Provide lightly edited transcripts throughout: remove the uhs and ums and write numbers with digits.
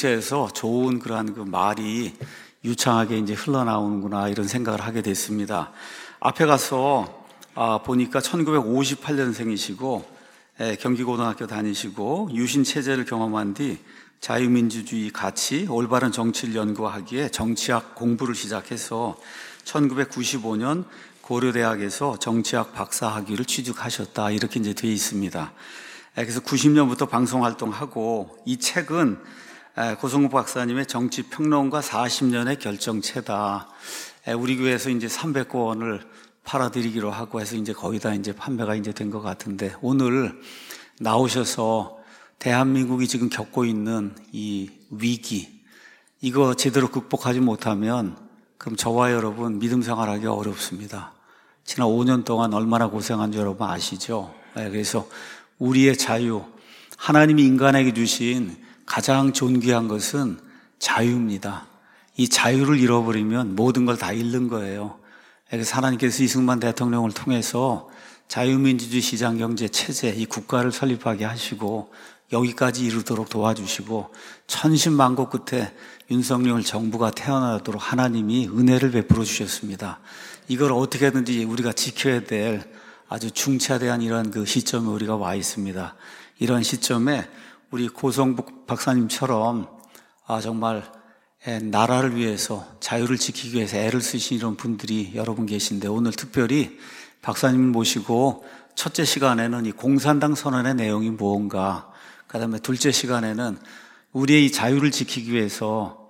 독재에서 좋은 그러한 그 말이 유창하게 이제 흘러나오는구나 이런 생각을 하게 됐습니다. 앞에 가서 보니까 1958년생이시고 경기고등학교 다니시고 유신 체제를 경험한 뒤 자유민주주의 가치, 올바른 정치를 연구하기에 정치학 공부를 시작해서 1995년 고려대학에서 정치학 박사학위를 취득하셨다 이렇게 이제 되어 있습니다. 그래서 90년부터 방송활동하고 이 책은 고성국 박사님의 정치평론가 40년의 결정체다. 우리 교회에서 이제 300권을 팔아드리기로 하고 해서 이제 거의 다 이제 판매가 이제 된 것 같은데 오늘 나오셔서 대한민국이 지금 겪고 있는 이 위기 이거 제대로 극복하지 못하면 그럼 저와 여러분 믿음 생활하기 어렵습니다. 지난 5년 동안 얼마나 고생한 줄 여러분 아시죠? 그래서 우리의 자유, 하나님이 인간에게 주신 가장 존귀한 것은 자유입니다. 이 자유를 잃어버리면 모든 걸 다 잃는 거예요. 그래서 하나님께서 이승만 대통령을 통해서 자유민주주의 시장경제 체제, 이 국가를 설립하게 하시고 여기까지 이르도록 도와주시고 천신만고 끝에 윤석열 정부가 태어나도록 하나님이 은혜를 베풀어 주셨습니다. 이걸 어떻게든지 우리가 지켜야 될 아주 중차대한 이런 그 시점에 우리가 와 있습니다. 이런 시점에 우리 고성국 박사님처럼 정말 나라를 위해서 자유를 지키기 위해서 애를 쓰신 이런 분들이 여러분 계신데 오늘 특별히 박사님을 모시고 첫째 시간에는 이 공산당 선언의 내용이 무언가, 그 다음에 둘째 시간에는 우리의 이 자유를 지키기 위해서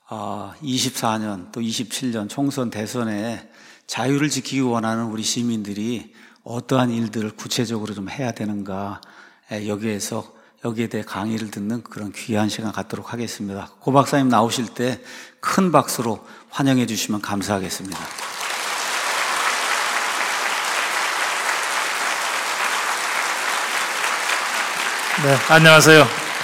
24년 또 27년 총선 대선에 자유를 지키기 원하는 우리 시민들이 어떠한 일들을 구체적으로 좀 해야 되는가, 여기에 대해 강의를 듣는 그런 귀한 시간 갖도록 하겠습니다. 고 박사님 나오실 때 큰 박수로 환영해 주시면 감사하겠습니다. 네, 안녕하세요.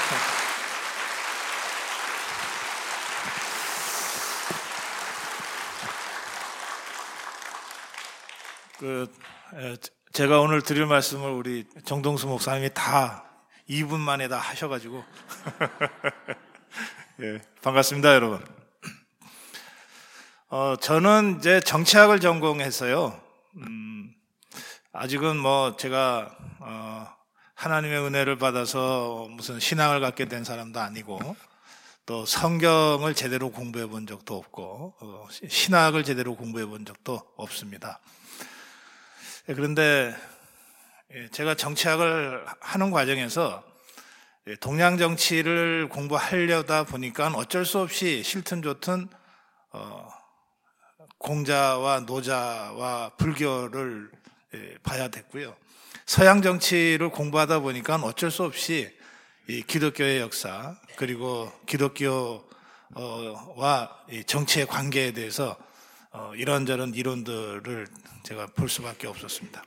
제가 오늘 드릴 말씀을 우리 정동수 목사님이 다 2분 만에 다 하셔가지고 예, 반갑습니다, 여러분. 저는 이제 정치학을 전공했어요. 아직은 뭐 제가 하나님의 은혜를 받아서 무슨 신앙을 갖게 된 사람도 아니고 또 성경을 제대로 공부해 본 적도 없고 신학을 제대로 공부해 본 적도 없습니다. 그런데 제가 정치학을 하는 과정에서 동양 정치를 공부하려다 보니까 어쩔 수 없이 싫든 좋든 공자와 노자와 불교를 봐야 됐고요. 서양 정치를 공부하다 보니까 어쩔 수 없이 이 기독교의 역사 그리고 기독교와 이 정치의 관계에 대해서 이런저런 이론들을 제가 볼 수밖에 없었습니다.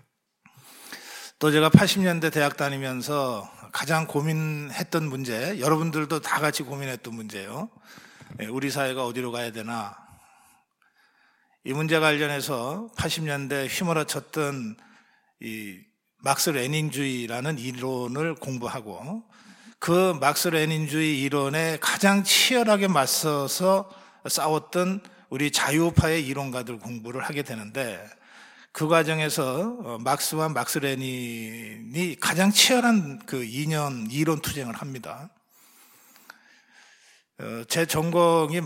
또 제가 80년대 대학 다니면서 가장 고민했던 문제, 여러분들도 다 같이 고민했던 문제예요. 우리 사회가 어디로 가야 되나. 이 문제 관련해서 80년대 휘몰아쳤던 이 막스 레닌주의라는 이론을 공부하고 그 막스 레닌주의 이론에 가장 치열하게 맞서서 싸웠던 우리 자유파의 이론가들 공부를 하게 되는데 그 과정에서 막스와 막스 레닌이 가장 치열한 그 이론 투쟁을 합니다. 제 전공이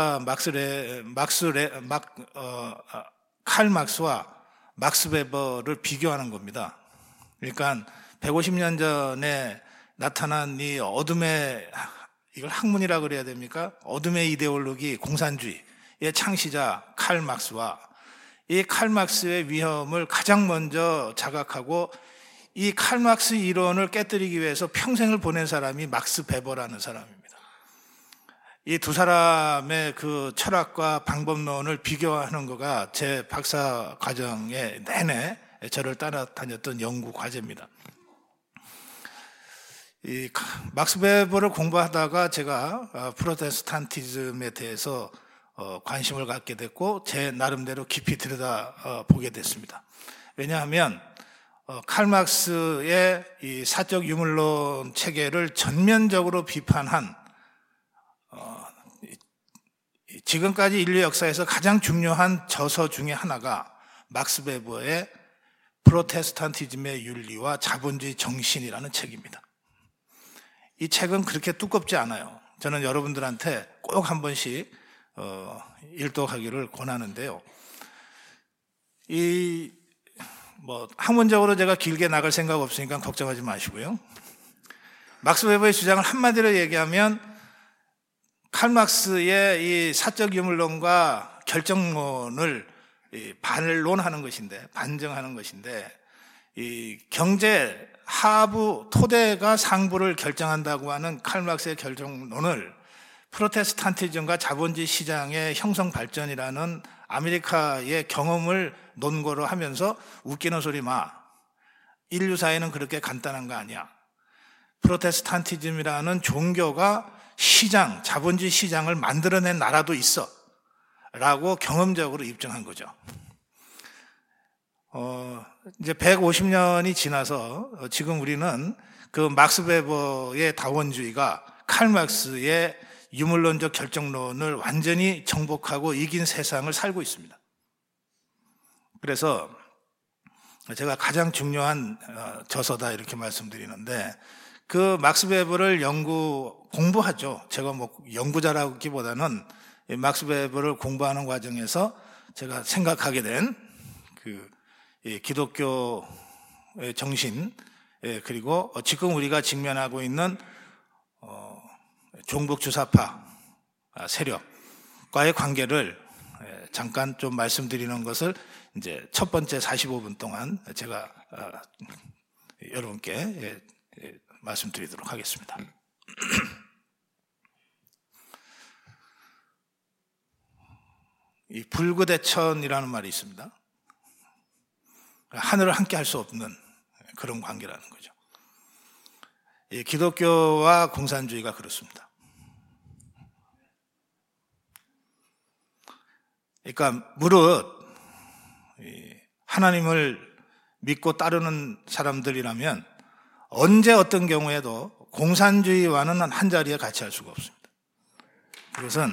칼 막스와 막스 베버를 비교하는 겁니다. 그러니까 150년 전에 나타난 이 어둠의, 이걸 학문이라 그래야 됩니까? 어둠의 이데올로기 공산주의의 창시자 칼 막스와 이 칼 막스의 위험을 가장 먼저 자각하고 이 칼 막스 이론을 깨뜨리기 위해서 평생을 보낸 사람이 막스 베버라는 사람입니다. 이 두 사람의 그 철학과 방법론을 비교하는 거가 제 박사 과정의 내내 저를 따라다녔던 연구 과제입니다. 이 막스 베버를 공부하다가 제가 프로테스탄티즘에 대해서 관심을 갖게 됐고 제 나름대로 깊이 들여다보게 됐습니다. 왜냐하면 칼 막스의 이 사적 유물론 체계를 전면적으로 비판한 지금까지 인류 역사에서 가장 중요한 저서 중에 하나가 막스 베버의 프로테스탄티즘의 윤리와 자본주의 정신이라는 책입니다. 이 책은 그렇게 두껍지 않아요. 저는 여러분들한테 꼭 한 번씩 일독하기를 권하는데요. 학문적으로 제가 길게 나갈 생각 없으니까 걱정하지 마시고요. 막스 베버의 주장을 한마디로 얘기하면 칼 막스의 이 사적 유물론과 결정론을 반론하는 것인데, 반증하는 것인데, 이 경제 하부 토대가 상부를 결정한다고 하는 칼 막스의 결정론을 프로테스탄티즘과 자본주의 시장의 형성 발전이라는 아메리카의 경험을 논거로 하면서 웃기는 소리 마. 인류 사회는 그렇게 간단한 거 아니야. 프로테스탄티즘이라는 종교가 시장, 자본주의 시장을 만들어낸 나라도 있어. 라고 경험적으로 입증한 거죠. 이제 150년이 지나서 지금 우리는 그 막스 베버의 다원주의가 칼 막스의 유물론적 결정론을 완전히 정복하고 이긴 세상을 살고 있습니다. 그래서 제가 가장 중요한 저서다 이렇게 말씀드리는데, 그 막스 베버를 공부하죠. 제가 연구자라기보다는 막스 베버를 공부하는 과정에서 제가 생각하게 된 기독교의 정신, 그리고 지금 우리가 직면하고 있는 종북주사파 세력과의 관계를 잠깐 좀 말씀드리는 것을 이제 첫 번째 45분 동안 제가 여러분께 말씀드리도록 하겠습니다. 이 불구대천이라는 말이 있습니다. 하늘을 함께 할 수 없는 그런 관계라는 거죠. 이 기독교와 공산주의가 그렇습니다. 그러니까 무릇 하나님을 믿고 따르는 사람들이라면 언제 어떤 경우에도 공산주의와는 한 자리에 같이 할 수가 없습니다. 그것은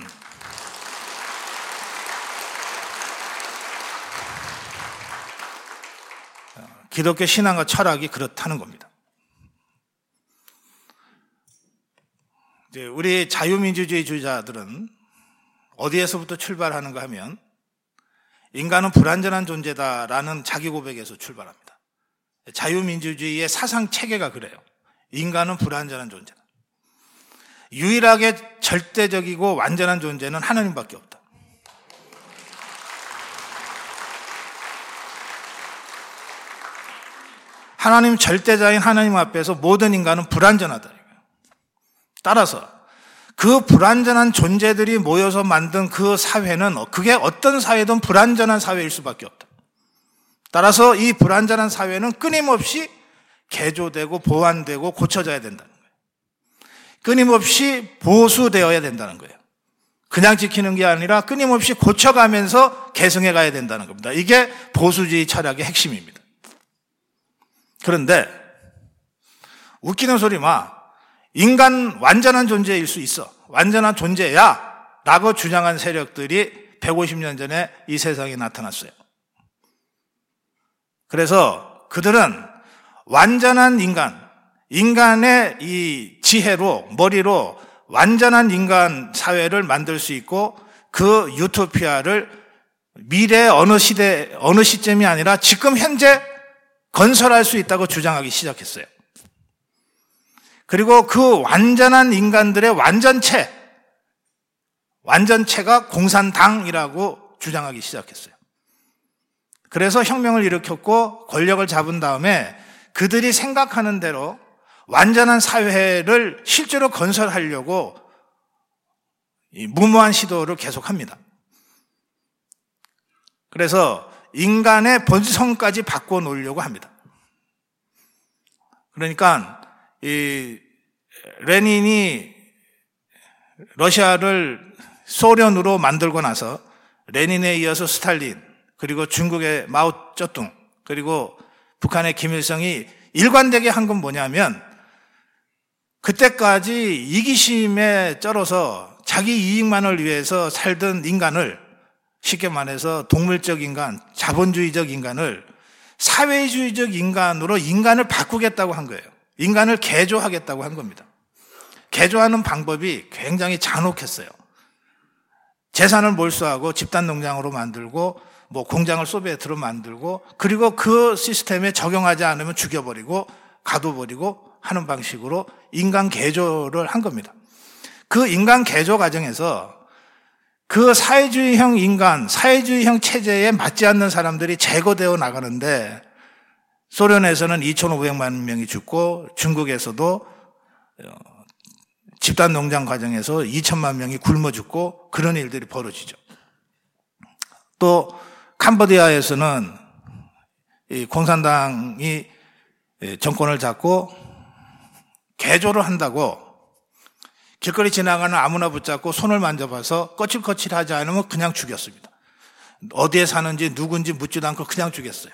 기독교 신앙과 철학이 그렇다는 겁니다. 이제 우리 자유민주주의자들은 어디에서부터 출발하는가 하면 인간은 불완전한 존재다라는 자기 고백에서 출발합니다. 자유민주주의의 사상 체계가 그래요. 인간은 불완전한 존재다. 유일하게 절대적이고 완전한 존재는 하나님밖에 없다. 하나님 절대자인 하나님 앞에서 모든 인간은 불완전하다. 따라서 그 불완전한 존재들이 모여서 만든 그 사회는 그게 어떤 사회든 불완전한 사회일 수밖에 없다. 따라서 이 불완전한 사회는 끊임없이 개조되고 보완되고 고쳐져야 된다는 거예요. 끊임없이 보수되어야 된다는 거예요. 그냥 지키는 게 아니라 끊임없이 고쳐가면서 개성해 가야 된다는 겁니다. 이게 보수주의 철학의 핵심입니다. 그런데 웃기는 소리 마. 인간 완전한 존재일 수 있어. 완전한 존재야. 라고 주장한 세력들이 150년 전에 이 세상에 나타났어요. 그래서 그들은 완전한 인간의 이 지혜로, 머리로 완전한 인간 사회를 만들 수 있고 그 유토피아를 미래의 어느 시점이 아니라 지금 현재 건설할 수 있다고 주장하기 시작했어요. 그리고 그 완전한 인간들의 완전체가 공산당이라고 주장하기 시작했어요. 그래서 혁명을 일으켰고 권력을 잡은 다음에 그들이 생각하는 대로 완전한 사회를 실제로 건설하려고 무모한 시도를 계속합니다. 그래서 인간의 본성까지 바꿔놓으려고 합니다. 그러니까 이 레닌이 러시아를 소련으로 만들고 나서 레닌에 이어서 스탈린, 그리고 중국의 마오쩌둥, 그리고 북한의 김일성이 일관되게 한 건 뭐냐면 그때까지 이기심에 쩔어서 자기 이익만을 위해서 살던 인간을, 쉽게 말해서 동물적 인간, 자본주의적 인간을 사회주의적 인간으로 인간을 바꾸겠다고 한 거예요. 인간을 개조하겠다고 한 겁니다. 개조하는 방법이 굉장히 잔혹했어요. 재산을 몰수하고 집단 농장으로 만들고 공장을 소비에트로 만들고, 그리고 그 시스템에 적용하지 않으면 죽여버리고 가둬버리고 하는 방식으로 인간 개조를 한 겁니다. 그 인간 개조 과정에서 그 사회주의형 인간, 사회주의형 체제에 맞지 않는 사람들이 제거되어 나가는데, 소련에서는 2,500만 명이 죽고 중국에서도 집단 농장 과정에서 2천만 명이 굶어 죽고 그런 일들이 벌어지죠. 또 캄보디아에서는 이 공산당이 정권을 잡고 개조를 한다고 길거리 지나가는 아무나 붙잡고 손을 만져봐서 거칠거칠하지 않으면 그냥 죽였습니다. 어디에 사는지 누군지 묻지도 않고 그냥 죽였어요.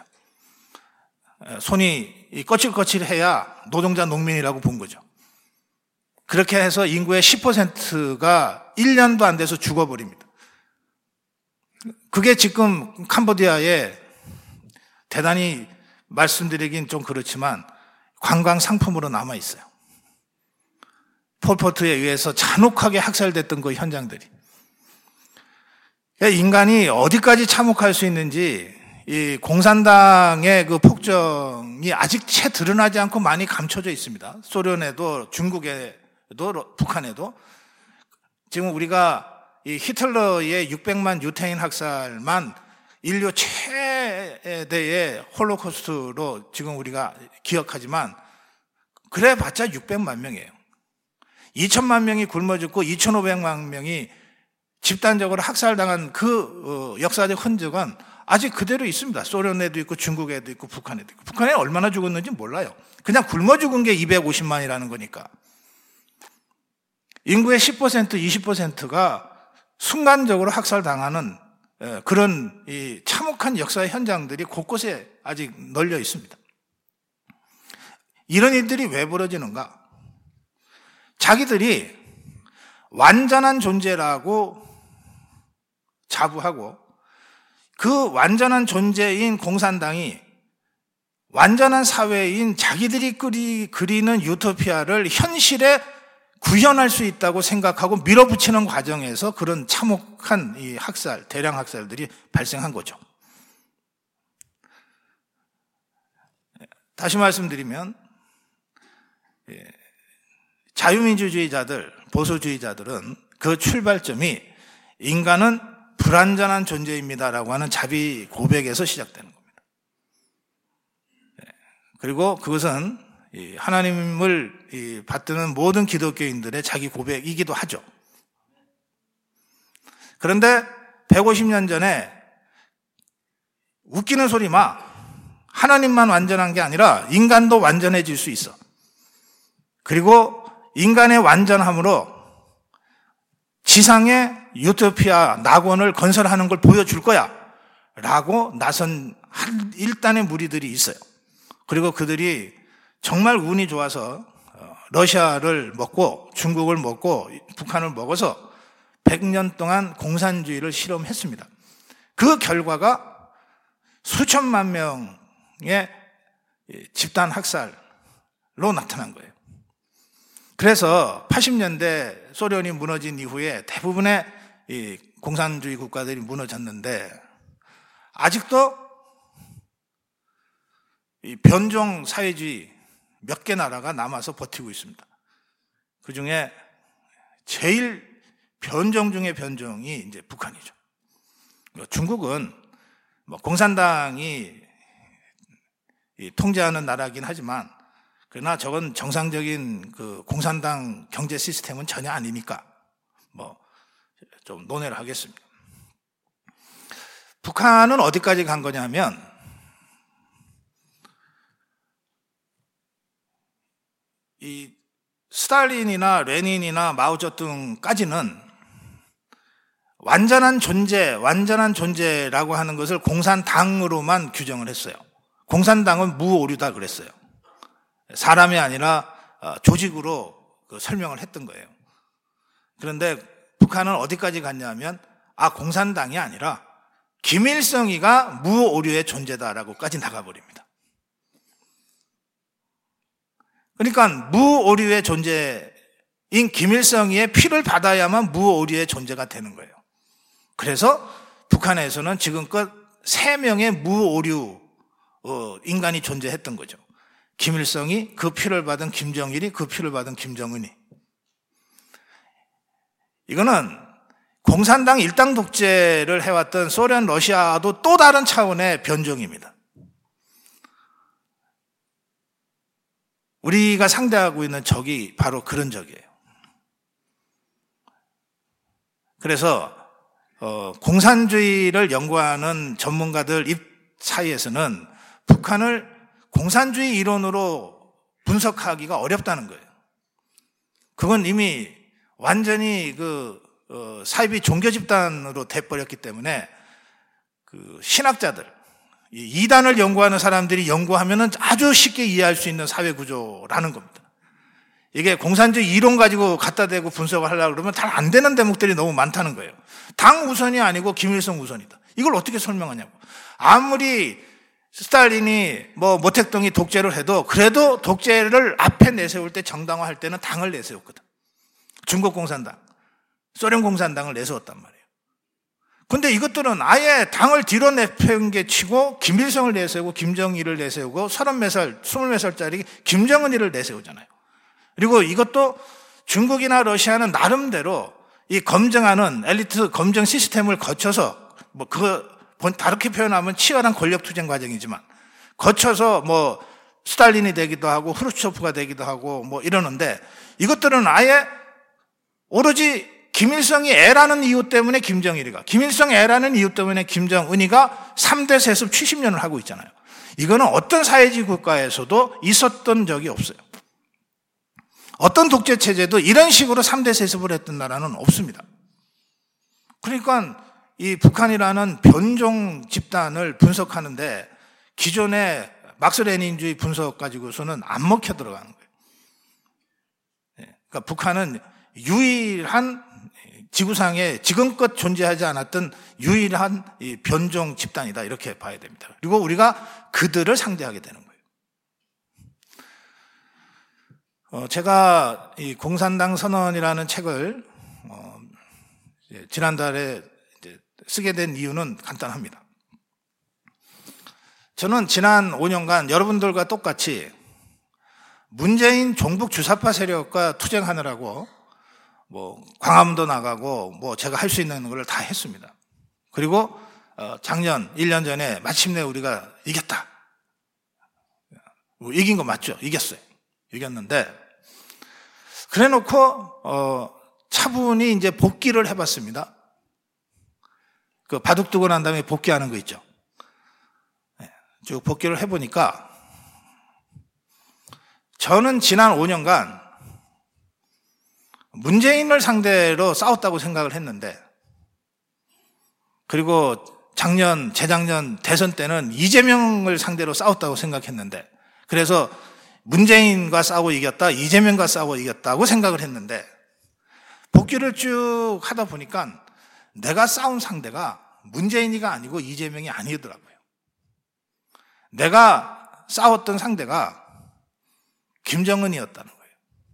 손이 거칠거칠해야 노동자 농민이라고 본 거죠. 그렇게 해서 인구의 10%가 1년도 안 돼서 죽어버립니다. 그게 지금 캄보디아에 대단히 말씀드리긴 좀 그렇지만 관광 상품으로 남아 있어요. 폴포트에 의해서 잔혹하게 학살됐던 그 현장들이. 인간이 어디까지 참혹할 수 있는지 이 공산당의 그 폭정이 아직 채 드러나지 않고 많이 감춰져 있습니다. 소련에도, 중국에도, 북한에도. 지금 우리가 이 히틀러의 600만 유태인 학살만 인류 최대의 홀로코스트로 지금 우리가 기억하지만, 그래봤자 600만 명이에요. 2천만 명이 굶어 죽고 2,500만 명이 집단적으로 학살당한 그 역사적 흔적은 아직 그대로 있습니다. 소련에도 있고 중국에도 있고 북한에도 있고. 북한에 얼마나 죽었는지 몰라요. 그냥 굶어 죽은 게 250만이라는 거니까. 인구의 10%, 20%가 순간적으로 학살당하는 그런 이 참혹한 역사의 현장들이 곳곳에 아직 널려 있습니다. 이런 일들이 왜 벌어지는가? 자기들이 완전한 존재라고 자부하고, 그 완전한 존재인 공산당이 완전한 사회인 자기들이 그리는 유토피아를 현실에 구현할 수 있다고 생각하고 밀어붙이는 과정에서 그런 참혹한 이 학살, 대량 학살들이 발생한 거죠. 다시 말씀드리면, 자유민주주의자들, 보수주의자들은 그 출발점이 인간은 불완전한 존재입니다라고 하는 자비 고백에서 시작되는 겁니다. 그리고 그것은 하나님을 받드는 모든 기독교인들의 자기 고백이기도 하죠. 그런데 150년 전에 웃기는 소리 마. 하나님만 완전한 게 아니라 인간도 완전해질 수 있어. 그리고 인간의 완전함으로 지상의 유토피아 낙원을 건설하는 걸 보여줄 거야 라고 나선 한 일단의 무리들이 있어요. 그리고 그들이 정말 운이 좋아서 러시아를 먹고 중국을 먹고 북한을 먹어서 100년 동안 공산주의를 실험했습니다. 그 결과가 수천만 명의 집단 학살로 나타난 거예요. 그래서 80년대 소련이 무너진 이후에 대부분의 이 공산주의 국가들이 무너졌는데, 아직도 이 변종 사회주의 몇 개 나라가 남아서 버티고 있습니다. 그 중에 제일 변종 중에 변종이 이제 북한이죠. 중국은 공산당이 통제하는 나라긴 하지만, 그러나 저건 정상적인 그 공산당 경제 시스템은 전혀 아니니까 좀 논의를 하겠습니다. 북한은 어디까지 간 거냐면, 이 스탈린이나 레닌이나 마오쩌둥까지는 완전한 존재라고 하는 것을 공산당으로만 규정을 했어요. 공산당은 무오류다 그랬어요. 사람이 아니라 조직으로 설명을 했던 거예요. 그런데 북한은 어디까지 갔냐면 공산당이 아니라 김일성이가 무오류의 존재다라고까지 나가버립니다. 그러니까 무오류의 존재인 김일성이의 피를 받아야만 무오류의 존재가 되는 거예요. 그래서 북한에서는 지금껏 3명의 무오류 인간이 존재했던 거죠. 김일성이, 그 피를 받은 김정일이, 그 피를 받은 김정은이. 이거는 공산당 일당 독재를 해왔던 소련, 러시아도 또 다른 차원의 변종입니다. 우리가 상대하고 있는 적이 바로 그런 적이에요. 그래서 공산주의를 연구하는 전문가들 사이에서는 북한을 공산주의 이론으로 분석하기가 어렵다는 거예요. 그건 이미 완전히 사이비 종교 집단으로 돼버렸기 때문에 신학자들, 이단을 연구하는 사람들이 연구하면은 아주 쉽게 이해할 수 있는 사회 구조라는 겁니다. 이게 공산주의 이론 가지고 갖다 대고 분석을 하려고 그러면 잘 안 되는 대목들이 너무 많다는 거예요. 당 우선이 아니고 김일성 우선이다. 이걸 어떻게 설명하냐고. 아무리 스탈린이 모택동이 독재를 해도 그래도 독재를 앞에 내세울 때, 정당화할 때는 당을 내세웠거든. 중국 공산당, 소련 공산당을 내세웠단 말이에요. 근데 이것들은 아예 당을 뒤로 내팽개치고 김일성을 내세우고 김정일을 내세우고 30몇 살, 20몇 살짜리 김정은이를 내세우잖아요. 그리고 이것도 중국이나 러시아는 나름대로 이 검증하는 엘리트 검증 시스템을 거쳐서 다르게 표현하면 치열한 권력 투쟁 과정이지만 거쳐서 스탈린이 되기도 하고 후르츠초프가 되기도 하고 이러는데, 이것들은 아예 오로지 김일성이 애라는 이유 때문에 김정일이가, 김일성 애라는 이유 때문에 김정은이가 3대 세습 70년을 하고 있잖아요. 이거는 어떤 사회주의 국가에서도 있었던 적이 없어요. 어떤 독재 체제도 이런 식으로 3대 세습을 했던 나라는 없습니다. 그러니까 이 북한이라는 변종 집단을 분석하는데 기존의 막스 레닌주의 분석 가지고서는 안 먹혀 들어가는 거예요. 그러니까 북한은 유일한 지구상에 지금껏 존재하지 않았던 유일한 이 변종 집단이다, 이렇게 봐야 됩니다. 그리고 우리가 그들을 상대하게 되는 거예요. 제가 이 공산당 선언이라는 책을 지난달에 쓰게 된 이유는 간단합니다. 저는 지난 5년간 여러분들과 똑같이 문재인 종북 주사파 세력과 투쟁하느라고 광화문도 나가고 제가 할 수 있는 걸 다 했습니다. 그리고 작년 1년 전에 마침내 우리가 이겼다. 이긴 거 맞죠? 이겼어요. 이겼는데 그래놓고 차분히 이제 복귀를 해봤습니다. 바둑 두고 난 다음에 복귀하는 거 있죠. 쭉 복귀를 해보니까 저는 지난 5년간 문재인을 상대로 싸웠다고 생각을 했는데, 그리고 재작년 대선 때는 이재명을 상대로 싸웠다고 생각했는데, 그래서 문재인과 싸우고 이겼다, 이재명과 싸우고 이겼다고 생각을 했는데, 복귀를 쭉 하다 보니까 내가 싸운 상대가 문재인이가 아니고 이재명이 아니더라고요. 내가 싸웠던 상대가 김정은이었다는 거예요.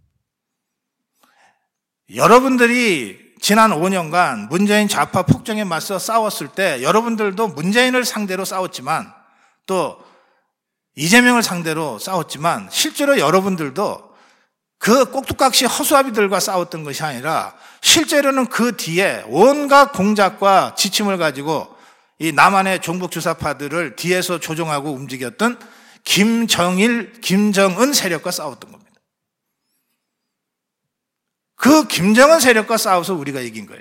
여러분들이 지난 5년간 문재인 좌파 폭정에 맞서 싸웠을 때 여러분들도 문재인을 상대로 싸웠지만 또 이재명을 상대로 싸웠지만 실제로 여러분들도 그 꼭두각시 허수아비들과 싸웠던 것이 아니라 실제로는 그 뒤에 온갖 공작과 지침을 가지고 이 남한의 종북 주사파들을 뒤에서 조종하고 움직였던 김정일, 김정은 세력과 싸웠던 겁니다. 그 김정은 세력과 싸워서 우리가 이긴 거예요.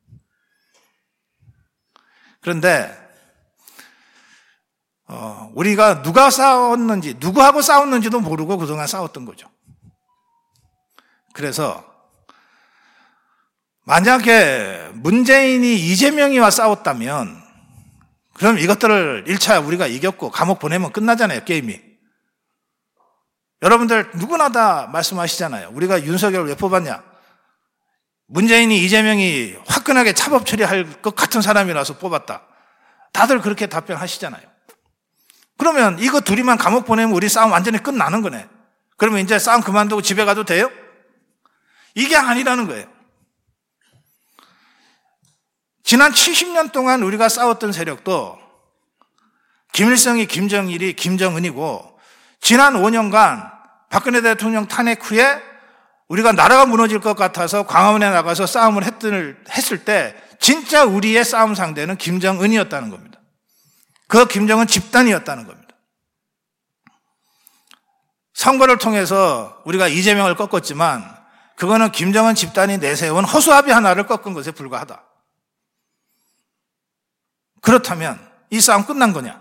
그런데 우리가 누가 싸웠는지, 누구하고 싸웠는지도 모르고 그동안 싸웠던 거죠. 그래서 만약에 문재인이 이재명이와 싸웠다면 그럼 이것들을 1차 우리가 이겼고 감옥 보내면 끝나잖아요, 게임이. 여러분들 누구나 다 말씀하시잖아요. 우리가 윤석열을 왜 뽑았냐? 문재인이 이재명이 화끈하게 차법 처리할 것 같은 사람이라서 뽑았다. 다들 그렇게 답변하시잖아요. 그러면 이거 둘이만 감옥 보내면 우리 싸움 완전히 끝나는 거네. 그러면 이제 싸움 그만두고 집에 가도 돼요? 이게 아니라는 거예요. 지난 70년 동안 우리가 싸웠던 세력도 김일성이 김정일이 김정은이고, 지난 5년간 박근혜 대통령 탄핵 후에 우리가 나라가 무너질 것 같아서 광화문에 나가서 싸움을 했을 때 진짜 우리의 싸움 상대는 김정은이었다는 겁니다. 그 김정은 집단이었다는 겁니다. 선거를 통해서 우리가 이재명을 꺾었지만 그거는 김정은 집단이 내세운 허수아비 하나를 꺾은 것에 불과하다. 그렇다면 이 싸움 끝난 거냐?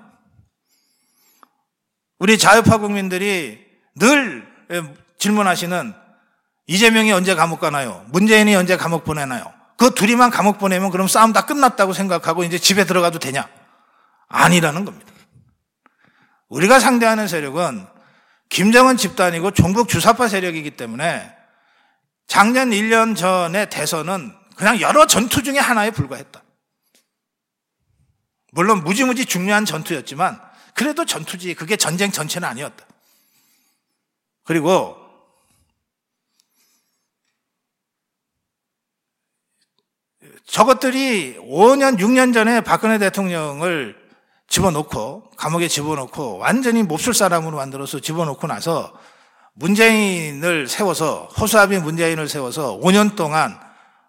우리 자유파 국민들이 늘 질문하시는, 이재명이 언제 감옥 가나요? 문재인이 언제 감옥 보내나요? 그 둘이만 감옥 보내면 그럼 싸움 다 끝났다고 생각하고 이제 집에 들어가도 되냐? 아니라는 겁니다. 우리가 상대하는 세력은 김정은 집단이고 종북 주사파 세력이기 때문에 작년 1년 전의 대선은 그냥 여러 전투 중에 하나에 불과했다. 물론 무지무지 중요한 전투였지만 그래도 전투지, 그게 전쟁 전체는 아니었다. 그리고 저것들이 5년, 6년 전에 박근혜 대통령을 집어넣고, 감옥에 집어넣고, 완전히 몹쓸 사람으로 만들어서 집어넣고 나서 문재인을 세워서, 허수아비 문재인을 세워서 5년 동안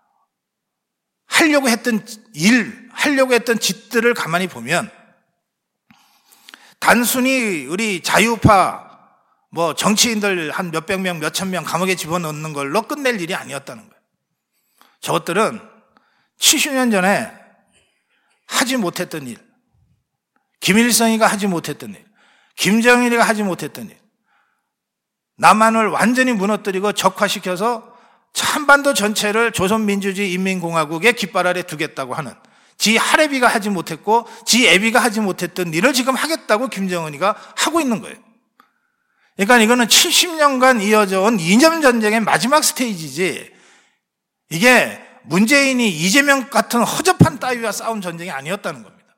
하려고 했던 일, 하려고 했던 짓들을 가만히 보면 단순히 우리 자유파 정치인들 한 몇백 명, 몇천 명 감옥에 집어넣는 걸로 끝낼 일이 아니었다는 거예요. 저것들은 70년 전에 하지 못했던 일, 김일성이가 하지 못했던 일, 김정일이가 하지 못했던 일, 남한을 완전히 무너뜨리고 적화시켜서 한반도 전체를 조선민주주의 인민공화국의 깃발 아래 두겠다고 하는, 지 할애비가 하지 못했고 지 애비가 하지 못했던 일을 지금 하겠다고 김정은이가 하고 있는 거예요. 그러니까 이거는 70년간 이어져 온 이념 전쟁의 마지막 스테이지지, 이게 문재인이 이재명 같은 허접한 따위와 싸운 전쟁이 아니었다는 겁니다.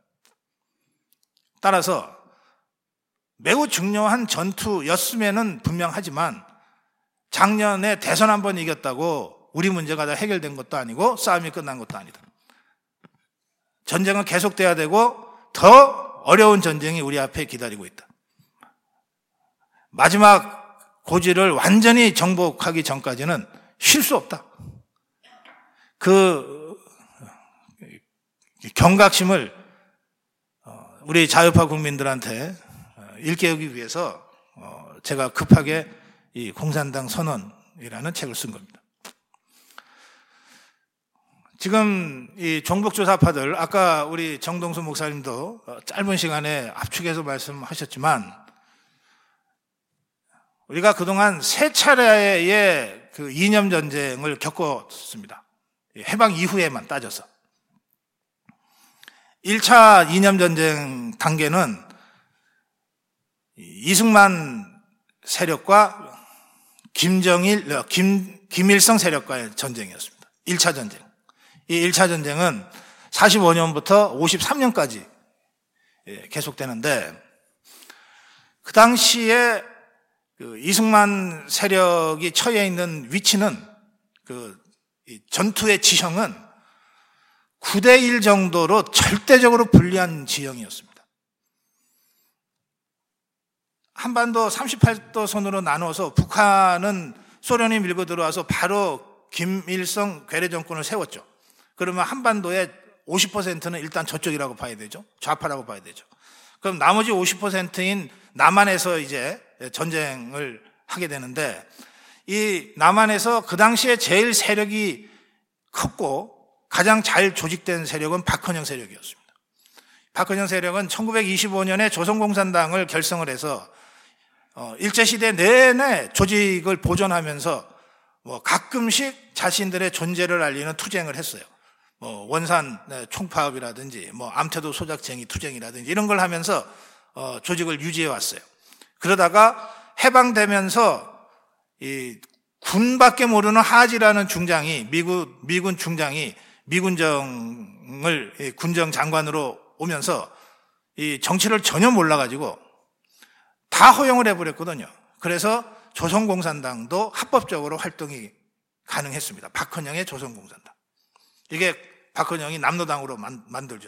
따라서 매우 중요한 전투였음에는 분명하지만 작년에 대선 한번 이겼다고 우리 문제가 다 해결된 것도 아니고 싸움이 끝난 것도 아니다. 전쟁은 계속돼야 되고 더 어려운 전쟁이 우리 앞에 기다리고 있다. 마지막 고지를 완전히 정복하기 전까지는 쉴 수 없다. 그 경각심을 우리 자유파 국민들한테 일깨우기 위해서 제가 급하게 이 공산당 선언이라는 책을 쓴 겁니다. 지금 이 종북조사파들, 아까 우리 정동수 목사님도 짧은 시간에 압축해서 말씀하셨지만 우리가 그동안 세 차례의 그 이념 전쟁을 겪었습니다. 해방 이후에만 따져서. 1차 이념 전쟁 단계는 이승만 세력과 김일성 세력과의 전쟁이었습니다. 1차 전쟁. 이 1차 전쟁은 45년부터 53년까지 계속되는데, 그 당시에 그 이승만 세력이 처해 있는 위치는, 그 전투의 지형은 9대1 정도로 절대적으로 불리한 지형이었습니다. 한반도 38도 선으로 나눠서 북한은 소련이 밀고 들어와서 바로 김일성 괴뢰 정권을 세웠죠. 그러면 한반도의 50%는 일단 저쪽이라고 봐야 되죠. 좌파라고 봐야 되죠. 그럼 나머지 50%인 남한에서 이제 전쟁을 하게 되는데, 이 남한에서 그 당시에 제일 세력이 컸고 가장 잘 조직된 세력은 박헌영 세력이었습니다. 박헌영 세력은 1925년에 조선공산당을 결성을 해서 일제시대 내내 조직을 보존하면서 가끔씩 자신들의 존재를 알리는 투쟁을 했어요. 원산 총파업이라든지 암태도 소작쟁이 투쟁이라든지 이런 걸 하면서 조직을 유지해 왔어요. 그러다가 해방되면서 이 군밖에 모르는 하지라는 중장이 미군 중장이 미군정을 군정 장관으로 오면서 이 정치를 전혀 몰라가지고 다 허용을 해버렸거든요. 그래서 조선공산당도 합법적으로 활동이 가능했습니다. 박헌영의 조선공산당. 이게 박헌영이 남로당으로 만들죠.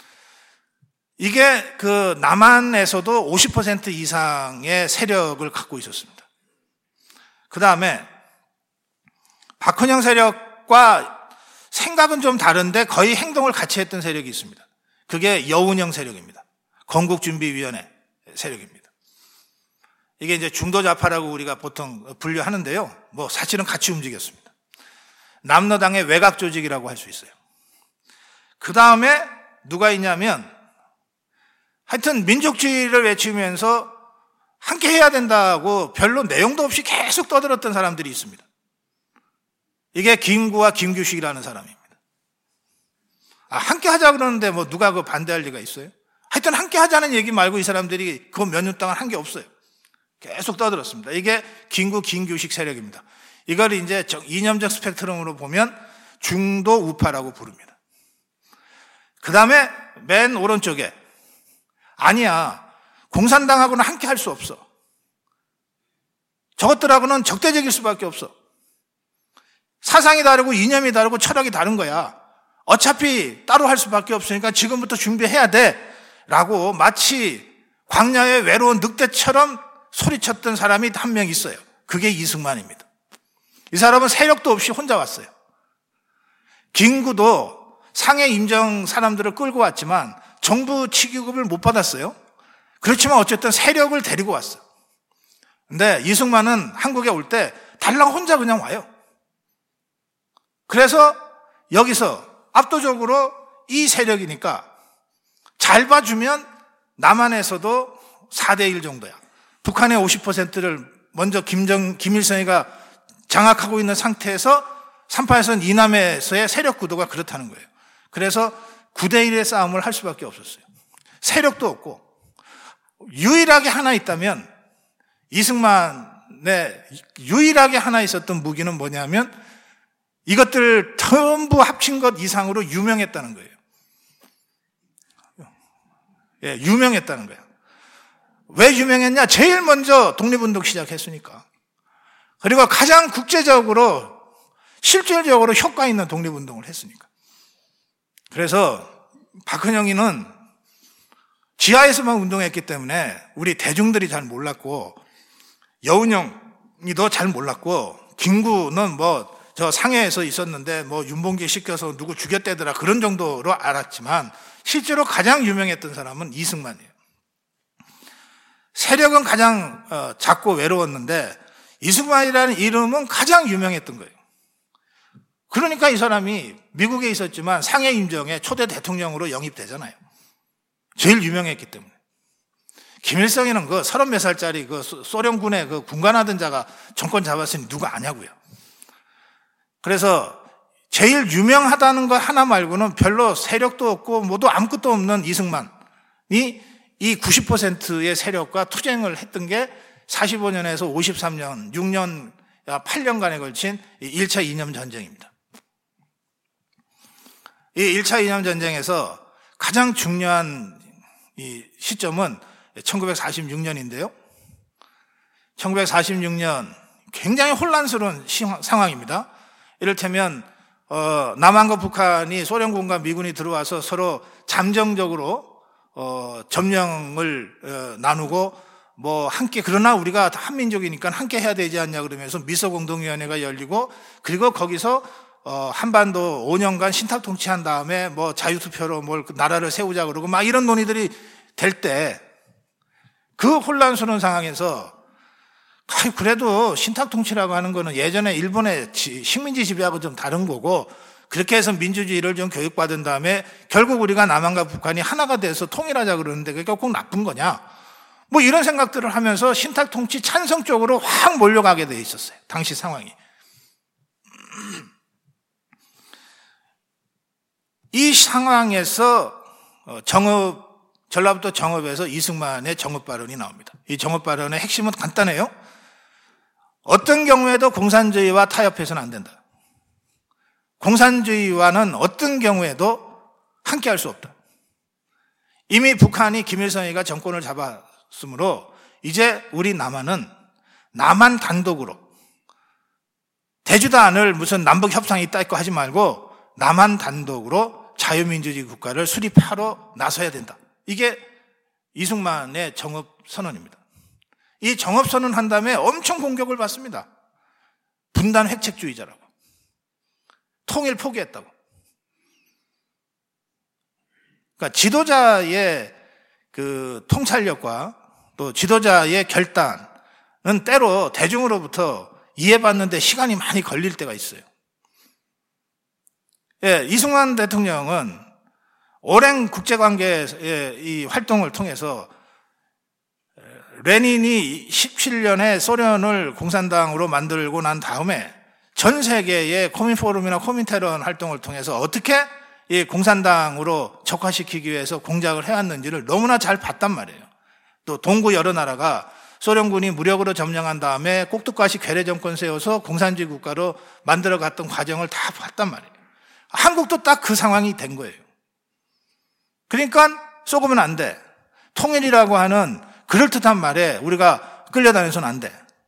이게 그 남한에서도 50% 이상의 세력을 갖고 있었습니다. 그 다음에 박헌영 세력과 생각은 좀 다른데 거의 행동을 같이 했던 세력이 있습니다. 그게 여운형 세력입니다. 건국준비위원회 세력입니다. 이게 이제 중도좌파라고 우리가 보통 분류하는데요. 뭐 사실은 같이 움직였습니다. 남로당의 외곽 조직이라고 할 수 있어요. 그 다음에 누가 있냐면 하여튼 민족주의를 외치면서 함께 해야 된다고 별로 내용도 없이 계속 떠들었던 사람들이 있습니다. 이게 김구와 김규식이라는 사람입니다. 함께 하자 그러는데 뭐 누가 그 반대할 리가 있어요? 하여튼 함께 하자는 얘기 말고 이 사람들이 그 몇 년 동안 한 게 없어요. 계속 떠들었습니다. 이게 김구, 김규식 세력입니다. 이걸 이제 이념적 스펙트럼으로 보면 중도 우파라고 부릅니다. 그 다음에 맨 오른쪽에 아니야. 공산당하고는 함께 할 수 없어. 저것들하고는 적대적일 수밖에 없어. 사상이 다르고 이념이 다르고 철학이 다른 거야. 어차피 따로 할 수밖에 없으니까 지금부터 준비해야 돼. 라고 마치 광야의 외로운 늑대처럼 소리쳤던 사람이 한 명 있어요. 그게 이승만입니다. 이 사람은 세력도 없이 혼자 왔어요. 김구도 상해 임정 사람들을 끌고 왔지만 정부 취급을 못 받았어요. 그렇지만 어쨌든 세력을 데리고 왔어요. 근데 이승만은 한국에 올 때 달랑 혼자 그냥 와요. 그래서 여기서 압도적으로 이 세력이니까 잘 봐주면 남한에서도 4대1 정도야. 북한의 50%를 먼저 김일성이가 장악하고 있는 상태에서 3파에서는 이남에서의 세력 구도가 그렇다는 거예요. 그래서 9대1의 싸움을 할 수밖에 없었어요. 세력도 없고 유일하게 하나 있다면 이승만의 유일하게 하나 있었던 무기는 뭐냐면 이것들 전부 합친 것 이상으로 유명했다는 거예요. 예, 유명했다는 거예요. 왜 유명했냐? 제일 먼저 독립운동 시작했으니까. 그리고 가장 국제적으로 실질적으로 효과 있는 독립운동을 했으니까. 그래서 박헌영이는 지하에서만 운동했기 때문에 우리 대중들이 잘 몰랐고 여운형이 더 잘 몰랐고 김구는 뭐 저 상해에서 있었는데 뭐 윤봉길 시켜서 누구 죽였대더라 그런 정도로 알았지만 실제로 가장 유명했던 사람은 이승만이에요. 세력은 가장 작고 외로웠는데 이승만이라는 이름은 가장 유명했던 거예요. 그러니까 이 사람이 미국에 있었지만 상해 임정의 초대 대통령으로 영입되잖아요. 제일 유명했기 때문에. 김일성이는 그 30몇 살짜리 그 소련군의 그 군관하던 자가 정권 잡았으니 누가 아냐고요. 그래서 제일 유명하다는 거 하나 말고는 별로 세력도 없고 뭐도 아무것도 없는 이승만이 이 90%의 세력과 투쟁을 했던 게 45년에서 53년, 6년, 8년간에 걸친 1차 이념 전쟁입니다. 이 1차 이념 전쟁에서 가장 중요한 이 시점은 1946년인데요. 1946년 굉장히 혼란스러운 상황입니다. 이를테면 남한과 북한이 소련군과 미군이 들어와서 서로 잠정적으로 점령을 나누고 뭐 함께 그러나 우리가 한민족이니까 함께 해야 되지 않냐 그러면서 미소공동위원회가 열리고 그리고 거기서 한반도 5년간 신탁 통치한 다음에 뭐 자유투표로 뭘 나라를 세우자 그러고 막 이런 논의들이 될 때 그 혼란스러운 상황에서 그래도 신탁 통치라고 하는 거는 예전에 일본의 식민지 지배하고 좀 다른 거고 그렇게 해서 민주주의를 좀 교육받은 다음에 결국 우리가 남한과 북한이 하나가 돼서 통일하자 그러는데 그게 꼭 나쁜 거냐 뭐 이런 생각들을 하면서 신탁 통치 찬성 쪽으로 확 몰려가게 돼 있었어요. 당시 상황이. 이 상황에서 전라북도 정읍에서 이승만의 정읍 발언이 나옵니다. 이 정읍 발언의 핵심은 간단해요. 어떤 경우에도 공산주의와 타협해서는 안 된다. 공산주의와는 어떤 경우에도 함께할 수 없다. 이미 북한이 김일성이가 정권을 잡았으므로 이제 우리 남한은 남한 단독으로 대주도 않을 무슨 남북 협상이 있다 있고 하지 말고 남한 단독으로 자유민주주의 국가를 수립하러 나서야 된다. 이게 이승만의 정업선언입니다. 이 정업선언 한 다음에 엄청 공격을 받습니다. 분단 획책주의자라고. 통일 포기했다고. 그러니까 지도자의 그 통찰력과 또 지도자의 결단은 때로 대중으로부터 이해받는데 시간이 많이 걸릴 때가 있어요. 예, 이승만 대통령은 오랜 국제관계의 이 활동을 통해서 레닌이 17년에 소련을 공산당으로 만들고 난 다음에 전 세계의 코민포럼이나 코민테런 활동을 통해서 어떻게 이 공산당으로 적화시키기 위해서 공작을 해왔는지를 너무나 잘 봤단 말이에요. 또 동구 여러 나라가 소련군이 무력으로 점령한 다음에 꼭두가시 괴뢰 정권 세워서 공산주의 국가로 만들어갔던 과정을 다 봤단 말이에요. 한국도 딱 그 상황이 된 거예요. 그러니까 속으면 안 돼. 통일이라고 하는 그럴듯한 말에 우리가 끌려다녀서는 안 돼.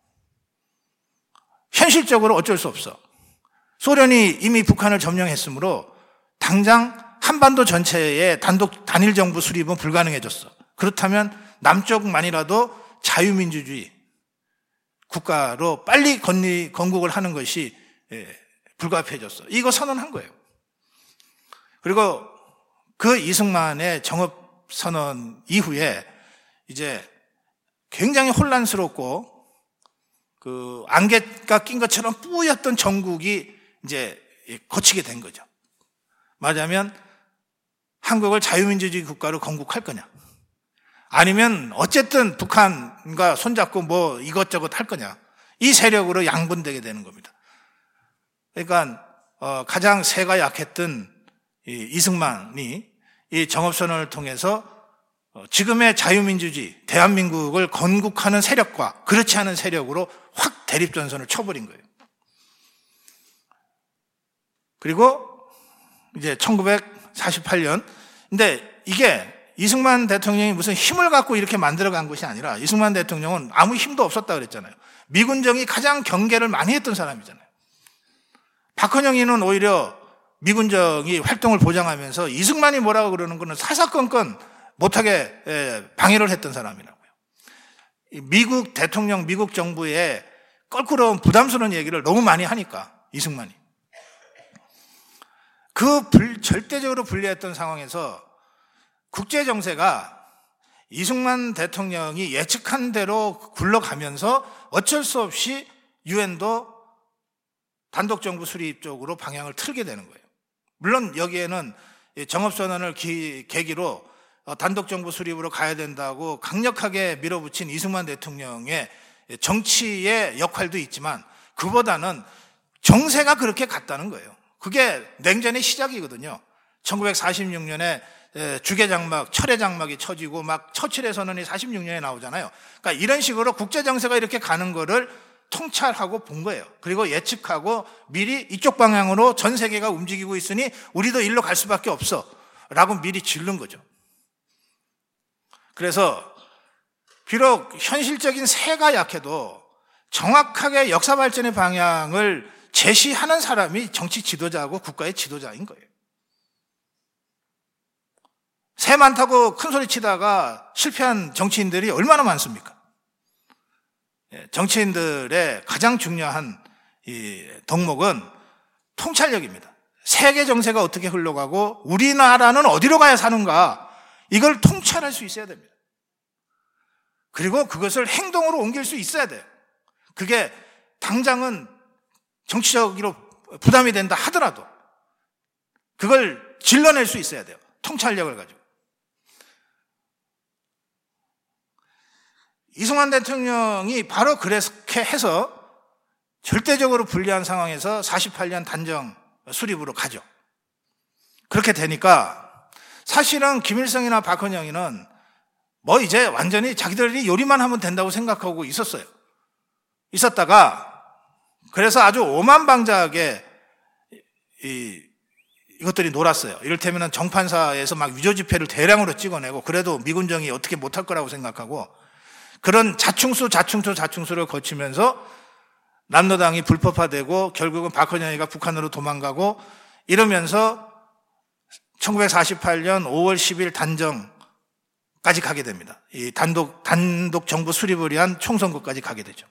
현실적으로 어쩔 수 없어. 소련이 이미 북한을 점령했으므로 당장 한반도 전체의 단일 정부 수립은 불가능해졌어. 그렇다면 남쪽만이라도 자유민주주의 국가로 빨리 건국을 하는 것이 불가피해졌어. 이거 선언한 거예요. 그리고 그 이승만의 정업선언 이후에 이제 굉장히 혼란스럽고 그 안개가 낀 것처럼 뿌였던 정국이 이제 거치게 된 거죠. 말하자면 한국을 자유민주주의 국가로 건국할 거냐, 아니면 어쨌든 북한과 손잡고 뭐 이것저것 할 거냐, 이 세력으로 양분되게 되는 겁니다. 그러니까 가장 세가 약했던 이승만이 이 정업선언을 통해서 지금의 자유민주주의 대한민국을 건국하는 세력과 그렇지 않은 세력으로 확 대립전선을 쳐버린 거예요. 그리고 이제 1948년, 근데 이게 이승만 대통령이 무슨 힘을 갖고 이렇게 만들어간 것이 아니라 이승만 대통령은 아무 힘도 없었다 그랬잖아요. 미군정이 가장 경계를 많이 했던 사람이잖아요. 박헌영이는 오히려 미군정이 활동을 보장하면서 이승만이 뭐라고 그러는 거는 사사건건 못하게 방해를 했던 사람이라고요. 미국 대통령, 미국 정부의 껄끄러운 부담스러운 얘기를 너무 많이 하니까 이승만이. 절대적으로 불리했던 상황에서 국제정세가 이승만 대통령이 예측한 대로 굴러가면서 어쩔 수 없이 유엔도 단독정부 수립 쪽으로 방향을 틀게 되는 거예요. 물론 여기에는 정업선언을 계기로 단독정부 수립으로 가야 된다고 강력하게 밀어붙인 이승만 대통령의 정치의 역할도 있지만 그보다는 정세가 그렇게 갔다는 거예요. 그게 냉전의 시작이거든요. 1946년에 주계장막, 철회장막이 쳐지고 막 처칠의 선언이 46년에 나오잖아요. 그러니까 이런 식으로 국제정세가 이렇게 가는 거를 통찰하고 본 거예요. 그리고 예측하고 미리 이쪽 방향으로 전 세계가 움직이고 있으니 우리도 일로 갈 수밖에 없어 라고 미리 질른 거죠. 그래서 비록 현실적인 세가 약해도 정확하게 역사 발전의 방향을 제시하는 사람이 정치 지도자하고 국가의 지도자인 거예요. 새 많다고 큰 소리 치다가 실패한 정치인들이 얼마나 많습니까? 정치인들의 가장 중요한 이 덕목은 통찰력입니다. 세계 정세가 어떻게 흘러가고 우리나라는 어디로 가야 사는가, 이걸 통찰할 수 있어야 됩니다. 그리고 그것을 행동으로 옮길 수 있어야 돼요. 그게 당장은 정치적으로 부담이 된다 하더라도 그걸 질러낼 수 있어야 돼요. 통찰력을 가지고. 이승만 대통령이 바로 그렇게 해서 절대적으로 불리한 상황에서 48년 단정 수립으로 가죠. 그렇게 되니까 사실은 김일성이나 박헌영이는 뭐 이제 완전히 자기들이 요리만 하면 된다고 생각하고 있었어요. 있었다가 그래서 아주 오만방자하게 이것들이 놀았어요. 이를테면 정판사에서 막 위조 지폐를 대량으로 찍어내고 그래도 미군정이 어떻게 못할 거라고 생각하고 그런 자충수를 거치면서 남로당이 불법화되고 결국은 박헌영이가 북한으로 도망가고 이러면서 1948년 5월 10일 단정까지 가게 됩니다. 이 단독 정부 수립을 위한 총선거까지 가게 되죠.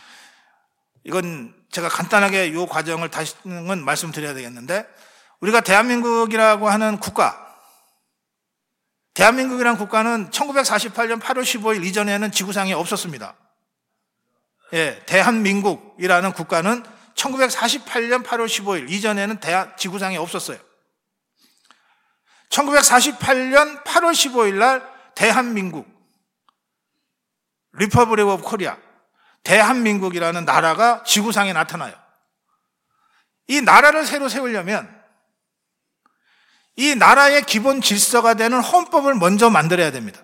이건 제가 간단하게 이 과정을 다시는 말씀드려야 되겠는데 우리가 대한민국이라고 하는 대한민국이라는 국가는 1948년 8월 15일 이전에는 지구상에 없었습니다. 예, 대한민국이라는 국가는 1948년 8월 15일 이전에는 지구상에 없었어요. 1948년 8월 15일 날 대한민국 리퍼블릭 오브 코리아 대한민국이라는 나라가 지구상에 나타나요. 이 나라를 새로 세우려면 이 나라의 기본 질서가 되는 헌법을 먼저 만들어야 됩니다.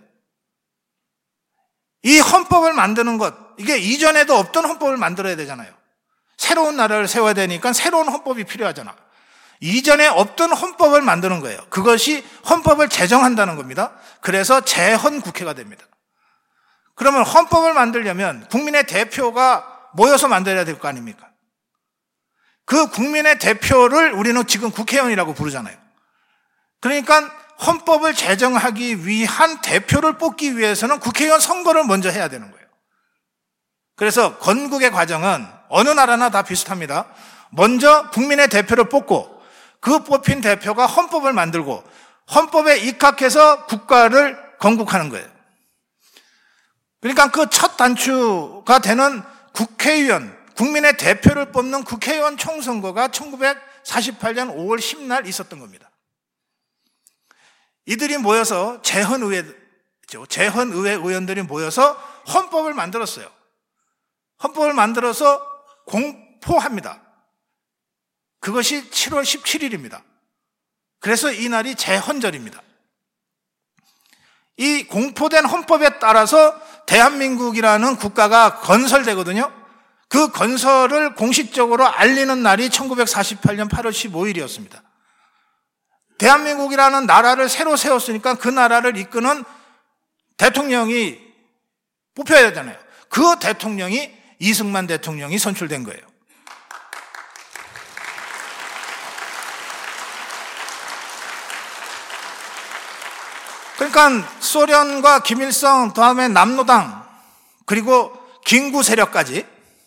이 헌법을 만드는 것, 이게 이전에도 없던 헌법을 만들어야 되잖아요. 새로운 나라를 세워야 되니까 새로운 헌법이 필요하잖아. 이전에 없던 헌법을 만드는 거예요. 그것이 헌법을 제정한다는 겁니다. 그래서 재헌국회가 됩니다. 그러면 헌법을 만들려면 국민의 대표가 모여서 만들어야 될 거 아닙니까? 그 국민의 대표를 우리는 지금 국회의원이라고 부르잖아요. 그러니까 헌법을 제정하기 위한 대표를 뽑기 위해서는 국회의원 선거를 먼저 해야 되는 거예요. 그래서 건국의 과정은 어느 나라나 다 비슷합니다. 먼저 국민의 대표를 뽑고 그 뽑힌 대표가 헌법을 만들고 헌법에 입각해서 국가를 건국하는 거예요. 그러니까 그 첫 단추가 되는 국회의원, 국민의 대표를 뽑는 국회의원 총선거가 1948년 5월 10날 있었던 겁니다. 이들이 모여서 재헌의회 의원들이 모여서 헌법을 만들었어요. 헌법을 만들어서 공포합니다. 그것이 7월 17일입니다. 그래서 이 날이 재헌절입니다. 이 공포된 헌법에 따라서 대한민국이라는 국가가 건설되거든요. 그 건설을 공식적으로 알리는 날이 1948년 8월 15일이었습니다. 대한민국이라는 나라를 새로 세웠으니까 그 나라를 이끄는 대통령이 뽑혀야 되잖아요. 그 대통령이 이승만 대통령이 선출된 거예요. 그러니까 소련과 김일성, 다음에 남로당, 그리고 김구 세력까지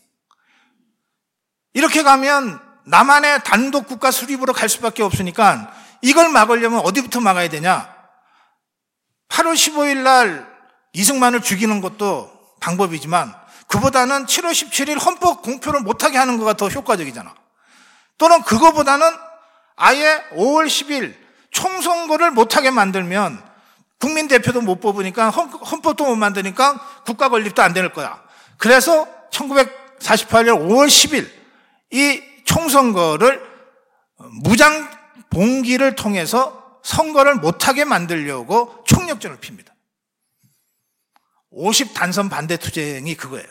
이렇게 가면 남한의 단독 국가 수립으로 갈 수밖에 없으니까 이걸 막으려면 어디부터 막아야 되냐? 8월 15일 날 이승만을 죽이는 것도 방법이지만 그보다는 7월 17일 헌법 공표를 못하게 하는 거가 더 효과적이잖아. 또는 그거보다는 아예 5월 10일 총선거를 못하게 만들면 국민 대표도 못 뽑으니까 헌법도 못 만드니까 국가 건립도 안 될 거야. 그래서 1948년 5월 10일 이 총선거를 무장 봉기를 통해서 선거를 못하게 만들려고 총력전을 핍니다. 50단선 반대 투쟁이 그거예요.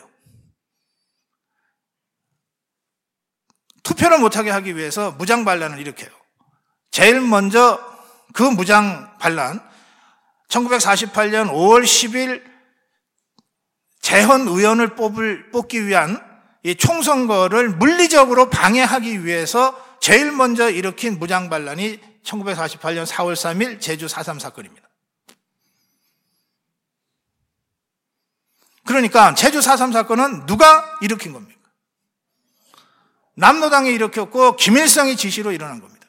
투표를 못하게 하기 위해서 무장 반란을 일으켜요. 제일 먼저 그 무장 반란 1948년 5월 10일 재헌의원을 뽑기 위한 이 총선거를 물리적으로 방해하기 위해서 제일 먼저 일으킨 무장 반란이 1948년 4월 3일 제주 4.3 사건입니다. 그러니까 제주 4.3 사건은 누가 일으킨 겁니까? 남로당이 일으켰고 김일성이 지시로 일어난 겁니다.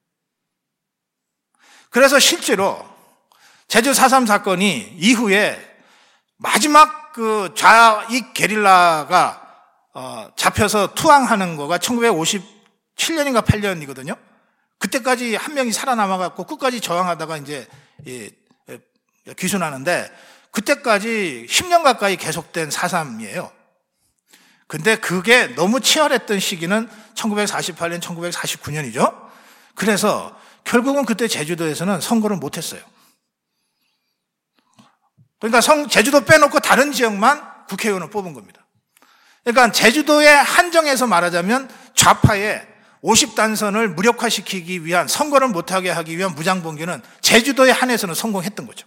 그래서 실제로 제주 4.3 사건이 이후에 마지막 그 좌익 게릴라가 잡혀서 투항하는 거가 1957년인가 8년이거든요. 그때까지 한 명이 살아남아갖고 끝까지 저항하다가 이제 귀순하는데 그때까지 10년 가까이 계속된 4.3이에요. 근데 그게 너무 치열했던 시기는 1948년, 1949년이죠. 그래서 결국은 그때 제주도에서는 선거를 못했어요. 그러니까 제주도 빼놓고 다른 지역만 국회의원을 뽑은 겁니다. 그러니까 제주도의 한정에서 말하자면 좌파의 50단선을 무력화시키기 위한, 선거를 못하게 하기 위한 무장봉기는 제주도에 한해서는 성공했던 거죠.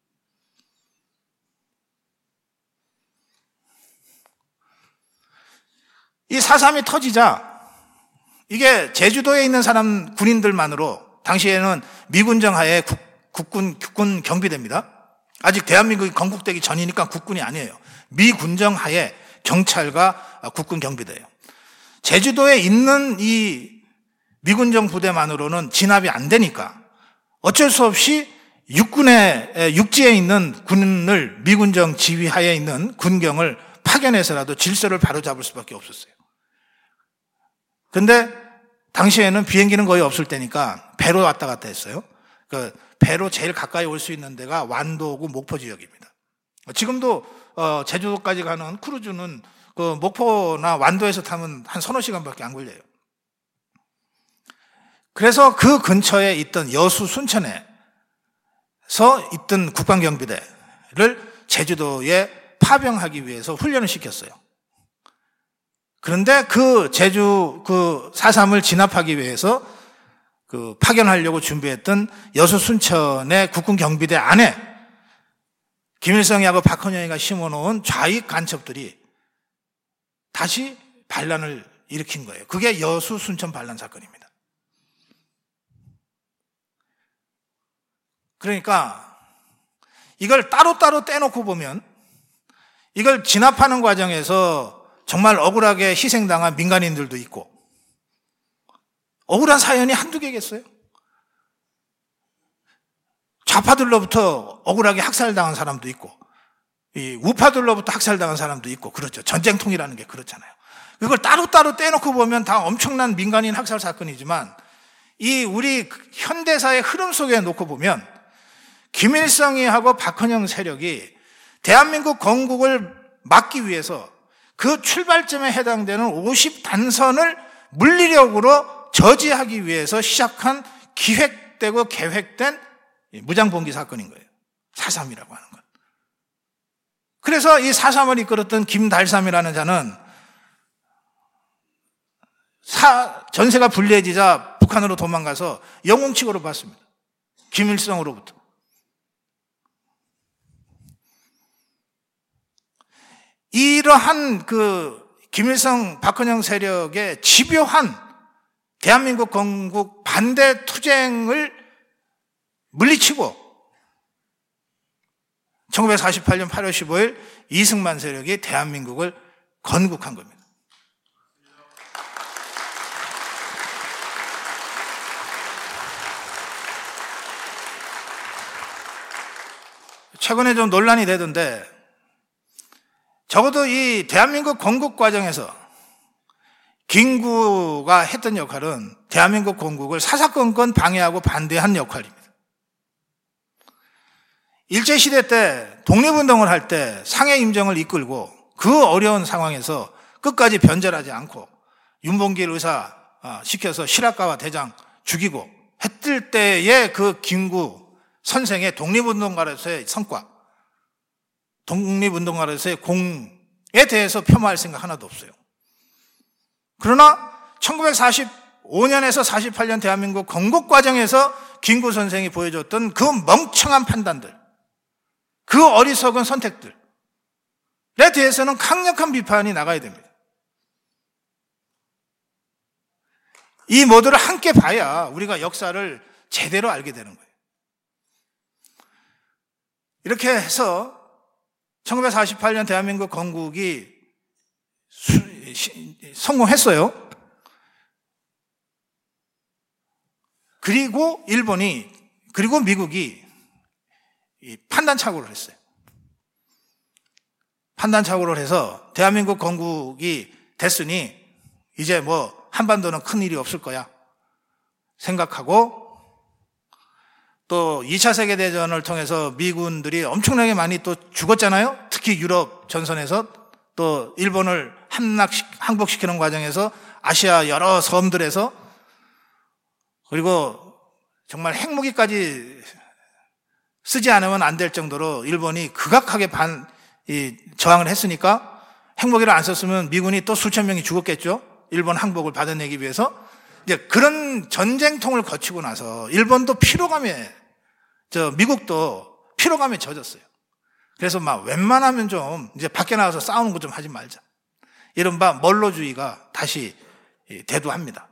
이 4.3이 터지자 이게 제주도에 있는 사람 군인들만으로, 당시에는 미군정 하에 국군 경비대입니다. 아직 대한민국이 건국되기 전이니까 국군이 아니에요. 미군정 하에 경찰과 국군 경비대예요. 제주도에 있는 이 미군정 부대만으로는 진압이 안 되니까 어쩔 수 없이 육지에 있는 군을, 미군정 지휘하에 있는 군경을 파견해서라도 질서를 바로잡을 수밖에 없었어요. 근데 당시에는 비행기는 거의 없을 때니까 배로 왔다 갔다 했어요. 그 배로 제일 가까이 올 수 있는 데가 완도구 목포 지역입니다. 지금도 제주도까지 가는 크루즈는 그 목포나 완도에서 타면 한 서너 시간밖에 안 걸려요. 그래서 그 근처에 있던 여수 순천에서 있던 국방경비대를 제주도에 파병하기 위해서 훈련을 시켰어요. 그런데 그 4.3을 진압하기 위해서 그 파견하려고 준비했던 여수 순천의 국군 경비대 안에 김일성이하고 박헌영이가 심어놓은 좌익 간첩들이 다시 반란을 일으킨 거예요. 그게 여수 순천 반란 사건입니다. 그러니까 이걸 따로따로 떼놓고 보면 이걸 진압하는 과정에서 정말 억울하게 희생당한 민간인들도 있고, 억울한 사연이 한두 개겠어요? 좌파들로부터 억울하게 학살당한 사람도 있고, 이 우파들로부터 학살당한 사람도 있고, 그렇죠. 전쟁통이라는 게 그렇잖아요. 그걸 따로따로 떼놓고 보면 다 엄청난 민간인 학살 사건이지만, 이 우리 현대사의 흐름 속에 놓고 보면 김일성이하고 박헌영 세력이 대한민국 건국을 막기 위해서 그 출발점에 해당되는 50단선을 물리력으로 저지하기 위해서 시작한, 기획되고 계획된 무장봉기 사건인 거예요. 4.3이라고 하는 건. 그래서 이 4.3을 이끌었던 김달삼이라는 자는 전세가 불리해지자 북한으로 도망가서 영웅치고를 받습니다. 김일성으로부터. 이러한 그 김일성, 박헌영 세력의 집요한 대한민국 건국 반대 투쟁을 물리치고 1948년 8월 15일 이승만 세력이 대한민국을 건국한 겁니다. 최근에 좀 논란이 되던데, 적어도 이 대한민국 건국 과정에서 김구가 했던 역할은 대한민국 건국을 사사건건 방해하고 반대한 역할입니다. 일제시대 때 독립운동을 할 때 상해임정을 이끌고 그 어려운 상황에서 끝까지 변절하지 않고 윤봉길 의사 시켜서 실학가와 대장 죽이고 했을 때의 그 김구 선생의 독립운동가로서의 성과, 독립운동가로서의 공에 대해서 폄하할 생각 하나도 없어요. 그러나 1945년에서 48년 대한민국 건국 과정에서 김구 선생이 보여줬던 그 멍청한 판단들, 그 어리석은 선택들에 대해서는 강력한 비판이 나가야 됩니다. 이 모두를 함께 봐야 우리가 역사를 제대로 알게 되는 거예요. 이렇게 해서 1948년 대한민국 건국이 성공했어요. 그리고 일본이, 그리고 미국이 판단착오를 했어요. 판단착오를 해서 대한민국 건국이 됐으니 이제 뭐 한반도는 큰일이 없을 거야 생각하고, 또 2차 세계대전을 통해서 미군들이 엄청나게 많이 또 죽었잖아요. 특히 유럽 전선에서, 또 일본을 항복시키는 과정에서 아시아 여러 섬들에서, 그리고 정말 핵무기까지 쓰지 않으면 안 될 정도로 일본이 극악하게 저항을 했으니까 핵무기를 안 썼으면 미군이 또 수천 명이 죽었겠죠. 일본 항복을 받아내기 위해서. 이제 그런 전쟁통을 거치고 나서 일본도 미국도 피로감에 젖었어요. 그래서 막 웬만하면 좀 이제 밖에 나가서 싸우는 거 좀 하지 말자. 이른바 멀로주의가 다시 대두합니다.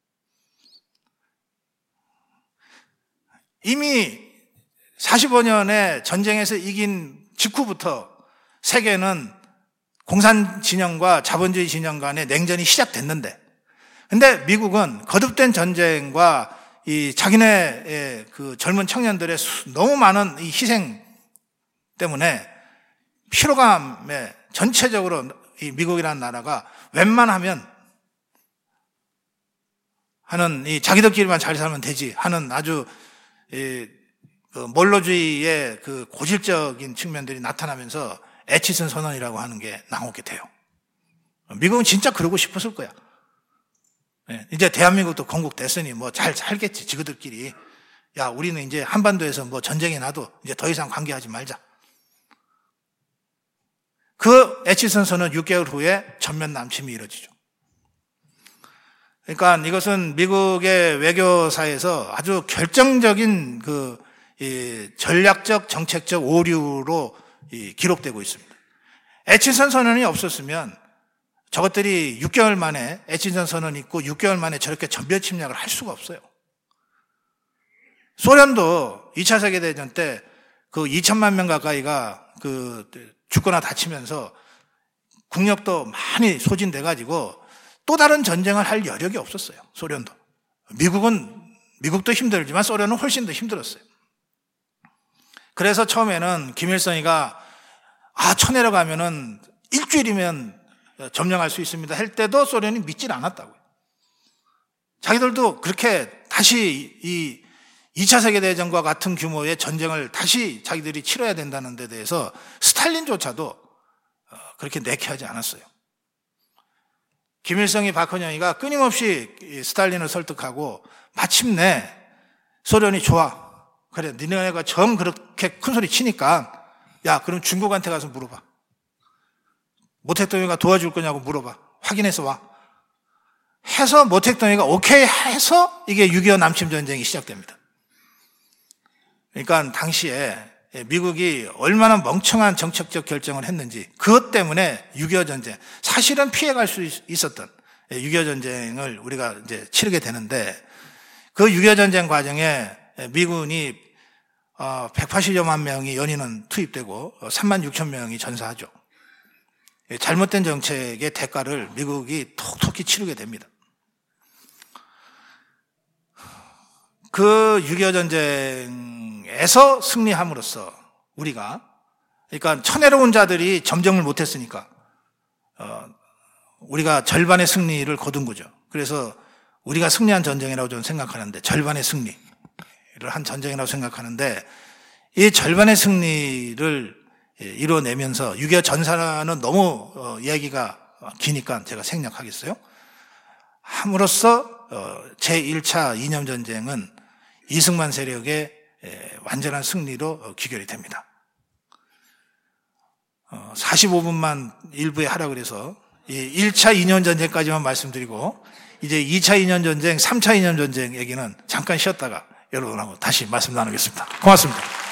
이미 45년의 전쟁에서 이긴 직후부터 세계는 공산 진영과 자본주의 진영 간의 냉전이 시작됐는데, 근데 미국은 거듭된 전쟁과 이 자기네 그 젊은 청년들의 너무 많은 이 희생 때문에 피로감에 전체적으로 이 미국이라는 나라가 웬만하면 하는 이 자기들끼리만 잘 살면 되지 하는 아주 그 몰로주의의 그 고질적인 측면들이 나타나면서 에치슨 선언이라고 하는 게 나오게 돼요. 미국은 진짜 그러고 싶었을 거야. 이제 대한민국도 건국됐으니 뭐 잘 살겠지, 지그들끼리. 야, 우리는 이제 한반도에서 뭐 전쟁이 나도 이제 더 이상 관계하지 말자. 그 에치슨 선언 6개월 후에 전면 남침이 이루어지죠. 그러니까 이것은 미국의 외교사에서 아주 결정적인 이 전략적 정책적 오류로 기록되고 있습니다. 에치슨 선언이 없었으면 저것들이 6개월 만에 에치슨 선언이 있고 6개월 만에 저렇게 전면 침략을 할 수가 없어요. 소련도 2차 세계대전 때 그 2천만 명 가까이가 죽거나 다치면서 국력도 많이 소진돼 가지고 또 다른 전쟁을 할 여력이 없었어요. 소련도. 미국도 힘들지만 소련은 훨씬 더 힘들었어요. 그래서 처음에는 김일성이가 쳐내려가면은 일주일이면 점령할 수 있습니다 할 때도 소련이 믿질 않았다고요. 자기들도 그렇게 다시 이 2차 세계대전과 같은 규모의 전쟁을 다시 자기들이 치러야 된다는 데 대해서 스탈린조차도 그렇게 내키하지 않았어요. 김일성이 박헌영이가 끊임없이 스탈린을 설득하고 마침내 소련이 좋아. 그래, 니네가 정 그렇게 큰 소리 치니까 야, 그럼 중국한테 가서 물어봐. 모택동이가 도와줄 거냐고 물어봐. 확인해서 와. 해서 모택동이가 오케이 해서 이게 6.25 남침 전쟁이 시작됩니다. 그러니까 당시에 미국이 얼마나 멍청한 정책적 결정을 했는지, 그것 때문에 6.25 전쟁, 사실은 피해갈 수 있었던 6.25 전쟁을 우리가 이제 치르게 되는데, 그 6.25 전쟁 과정에 미군이 180여만 명이 연인은 투입되고 3만 6천 명이 전사하죠. 잘못된 정책의 대가를 미국이 톡톡히 치르게 됩니다. 그 6.25 전쟁에서 승리함으로써 우리가, 그러니까 천해로운 자들이 점령을 못했으니까 우리가 절반의 승리를 거둔 거죠. 그래서 우리가 승리한 전쟁이라고 저는 생각하는데, 절반의 승리를 한 전쟁이라고 생각하는데, 이 절반의 승리를 이뤄내면서 6.25 전사는 너무 이야기가 기니까 제가 생략하겠어요. 함으로써 제1차 이념전쟁은 이승만 세력의 완전한 승리로 귀결이 됩니다. 45분만 일부에 하라 그래서 1차 이념전쟁까지만 말씀드리고, 이제 2차 이념전쟁, 3차 이념전쟁 얘기는 잠깐 쉬었다가 여러분하고 다시 말씀 나누겠습니다. 고맙습니다.